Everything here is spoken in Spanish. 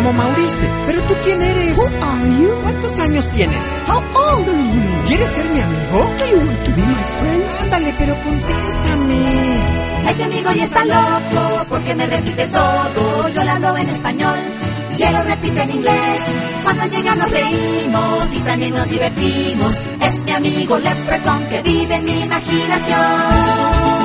llamo Maurice. ¿Pero tú quién eres? Who are you? ¿Cuántos años tienes? How old are you? ¿Quieres ser mi amigo? Do you want to be my friend? Ándale, pero contéstame. Este amigo ya está loco porque me repite todo. Yo le hablo en español y él lo repite en inglés. Cuando llega nos reímos y también nos divertimos. Es mi amigo Leprechaun que vive en mi imaginación.